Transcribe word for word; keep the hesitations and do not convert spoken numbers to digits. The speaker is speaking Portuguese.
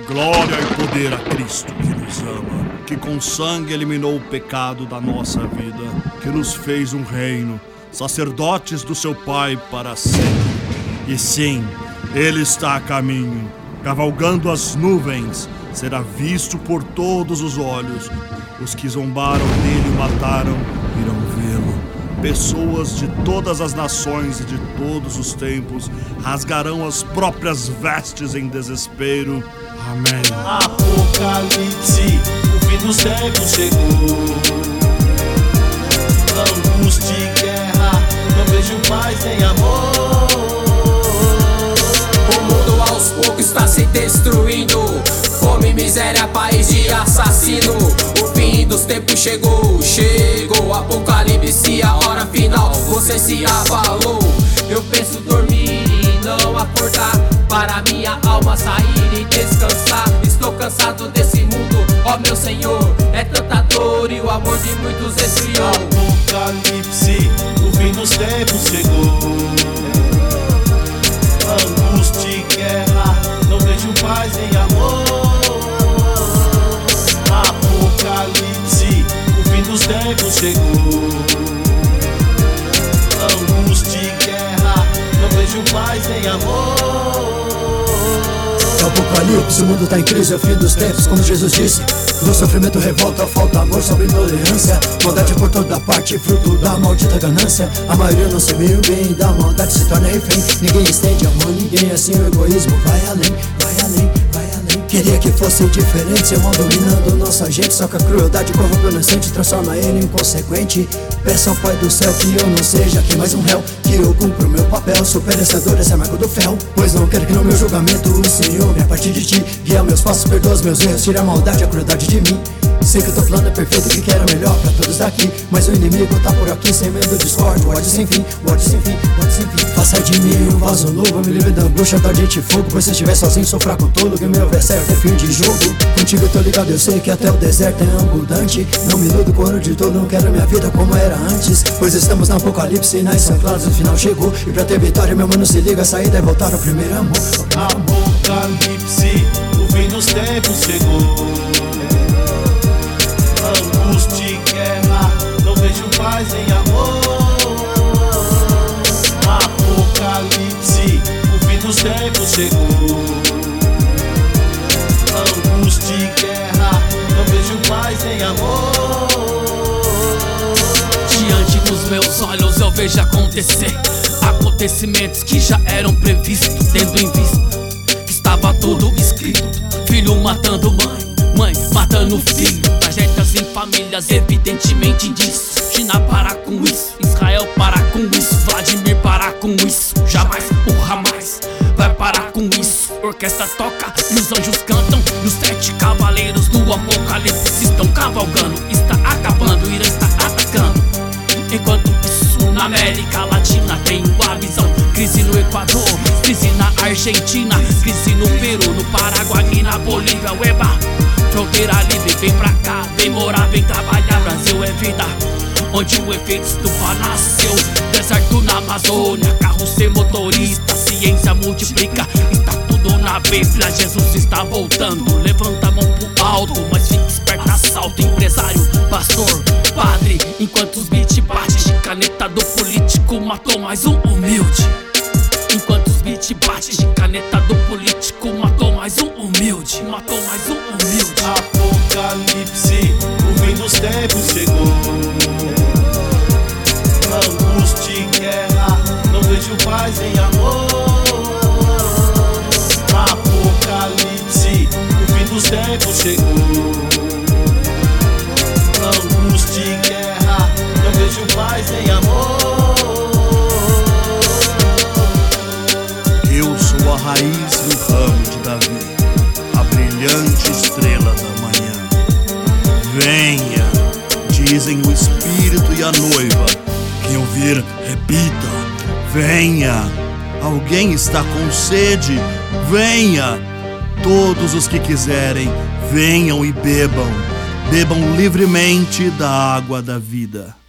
Glória e poder a Cristo que nos ama, que com sangue eliminou o pecado da nossa vida, que nos fez um reino, sacerdotes do seu Pai para sempre. E sim, Ele está a caminho, cavalgando as nuvens, será visto por todos os olhos. Os que zombaram dele e o mataram irão vê-lo. Pessoas de todas as nações e de todos os tempos rasgarão as próprias vestes em desespero. Amém. Apocalipse, o fim dos tempos chegou. Angústia e guerra, não vejo paz nem amor. O mundo aos poucos está se destruindo. Fome, miséria, país de assassino. O fim dos tempos chegou, chegou. Apocalipse, a hora final, você se abalou. Eu penso dormir e não acordar, para minha alma sair e descansar. Estou cansado desse mundo, ó meu Senhor. É tanta dor e o amor de muitos esfriou. Apocalipse, o fim dos tempos chegou. Angústia e guerra, não vejo paz nem amor. Apocalipse, o fim dos tempos chegou. Angústia e guerra, não vejo paz nem amor. Apocalipse, o mundo tá em crise, é o fim dos tempos, como Jesus disse. Do sofrimento, revolta, falta amor, sobre intolerância. Maldade por toda parte, fruto da maldita ganância. A maioria não se meio bem, da maldade se torna refém. Ninguém estende amor, ninguém, assim o egoísmo vai além, vai além, vai além. Queria que fosse diferente, ser mal dominando nossa gente. Só que a crueldade corrompe o inocente, transforma ele em inconsequente. Peço ao Pai do céu que eu não seja aqui mais um réu, que eu cumpro meu papel, sou perecedor, esse é marco do fel. Pois não quero que no meu julgamento o Senhor me a partir de ti. Guia meus passos, perdoa os meus erros, tira a maldade, a crueldade de mim. Sei que o teu plano é perfeito e que quero melhor pra todos daqui, mas o inimigo tá por aqui, sem medo, discórdia, ódio sem fim, ódio sem fim, ódio sem fim. Faça de mim um vaso novo, me livre da angústia, da gente e fogo. Pois se eu estiver sozinho, sou fraco tolo, que meu verso é fim de jogo. Contigo eu tô ligado, eu sei que até o deserto é abundante. Não me iludo com ouro de todo, não quero minha vida como era antes. Pois estamos no apocalipse e nas claras o final chegou. E pra ter vitória, meu mano, se liga, a saída é voltar ao primeiro amor. Apocalipse, o fim dos tempos chegou. Angústia e guerra, não vejo paz nem amor. Apocalipse, o fim dos tempos chegou. Angústia e guerra, não vejo paz nem amor. Diante dos meus olhos eu vejo acontecer acontecimentos que já eram previstos, tendo em vista que estava tudo escrito. Filho matando mãe, mãe matando filho, tragédias em famílias evidentemente indícios. China parar com isso, Israel parar com isso, Vladimir parar com isso, jamais o Hamas vai parar com isso. Orquestra toca e os anjos cantam, e os sete cavaleiros do apocalipse estão cavalgando. Está acabando, Irã está atacando. Enquanto isso na América Latina tem uma visão. Crise no Equador, crise na Argentina, crise no Peru, no Paraguai e na Bolívia. Ueba, fronteira livre, vem pra cá, vem morar, vem trabalhar. Brasil é vida, onde o efeito estufa nasceu. Deserto na Amazônia, carro sem motorista, ciência multiplica. Está tudo na Bíblia, Jesus está voltando. Levanta a mão pro alto, mas fica esperto, assalto. Empresário, pastor, padre, enquanto os beats batem, caneta do político matou mais um humilde. Enquanto os beats batem, caneta do político matou mais um humilde. Matou mais um humilde. Apocalipse, o fim dos tempos chegou. Angústia e guerra, não vejo paz nem amor. Apocalipse, o fim dos tempos chegou. Angústia e guerra, não vejo paz nem amor. Eu sou a raiz do ramo de Davi, a brilhante estrela da manhã. Venha, dizem o Espírito e a noiva. Quem ouvir, repita. Venha. Alguém está com sede? Venha. Todos os que quiserem, venham e bebam. Bebam livremente da água da vida.